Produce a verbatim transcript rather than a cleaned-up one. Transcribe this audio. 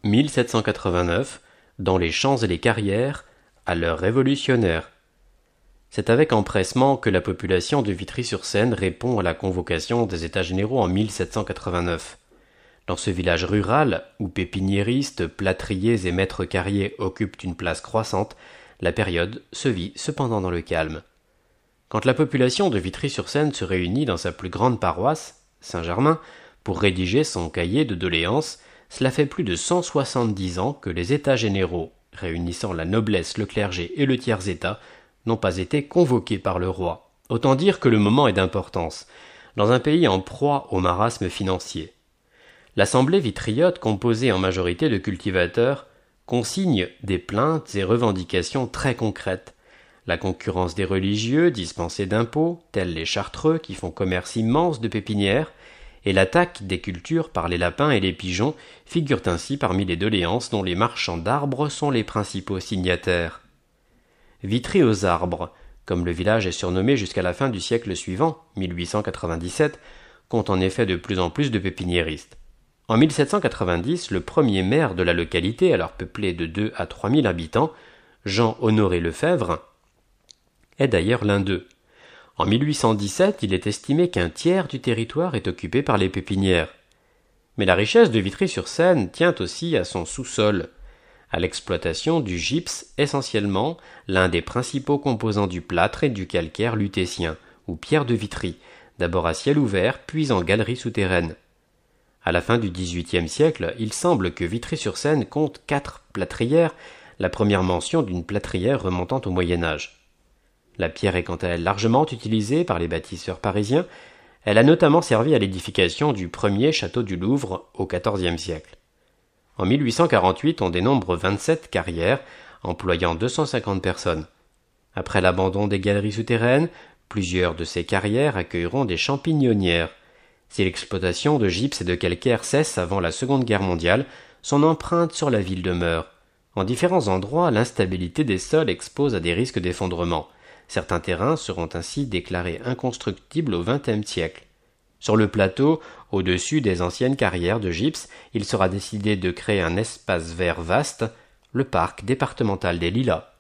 mille sept cent quatre-vingt-neuf, dans les champs et les carrières, à l'heure révolutionnaire. C'est avec empressement que la population de Vitry-sur-Seine répond à la convocation des États généraux en mille sept cent quatre-vingt-neuf. Dans ce village rural, où pépiniéristes, plâtriers et maîtres carriers occupent une place croissante, la période se vit cependant dans le calme. Quand la population de Vitry-sur-Seine se réunit dans sa plus grande paroisse, Saint-Germain, pour rédiger son cahier de doléances, cela fait plus de cent soixante-dix ans que les États généraux, réunissant la noblesse, le clergé et le tiers-état, n'ont pas été convoqués par le roi. Autant dire que le moment est d'importance, dans un pays en proie au marasme financier. L'assemblée vitriote, composée en majorité de cultivateurs, consigne des plaintes et revendications très concrètes. La concurrence des religieux, dispensés d'impôts, tels les chartreux qui font commerce immense de pépinières, et l'attaque des cultures par les lapins et les pigeons figurent ainsi parmi les doléances dont les marchands d'arbres sont les principaux signataires. Vitry aux arbres, comme le village est surnommé jusqu'à la fin du siècle suivant, mille huit cent quatre-vingt-dix-sept, compte en effet de plus en plus de pépiniéristes. En mille sept cent quatre-vingt-dix, le premier maire de la localité, alors peuplée de deux à trois mille habitants, Jean-Honoré Lefebvre, est d'ailleurs l'un d'eux. En mille huit cent dix-sept, il est estimé qu'un tiers du territoire est occupé par les pépinières. Mais la richesse de Vitry-sur-Seine tient aussi à son sous-sol, à l'exploitation du gypse essentiellement, l'un des principaux composants du plâtre et du calcaire lutétien, ou pierre de Vitry, d'abord à ciel ouvert, puis en galerie souterraine. À la fin du dix-huitième siècle, il semble que Vitry-sur-Seine compte quatre plâtrières, la première mention d'une plâtrière remontant au Moyen-Âge. La pierre est quant à elle largement utilisée par les bâtisseurs parisiens. Elle a notamment servi à l'édification du premier château du Louvre au quatorzième siècle. En mille huit cent quarante-huit, on dénombre vingt-sept carrières, employant deux cent cinquante personnes. Après l'abandon des galeries souterraines, plusieurs de ces carrières accueilleront des champignonnières. Si l'exploitation de gypse et de calcaire cesse avant la Seconde Guerre mondiale, son empreinte sur la ville demeure. En différents endroits, l'instabilité des sols expose à des risques d'effondrement. Certains terrains seront ainsi déclarés inconstructibles au vingtième siècle. Sur le plateau, au-dessus des anciennes carrières de gypse, il sera décidé de créer un espace vert vaste, le parc départemental des Lilas.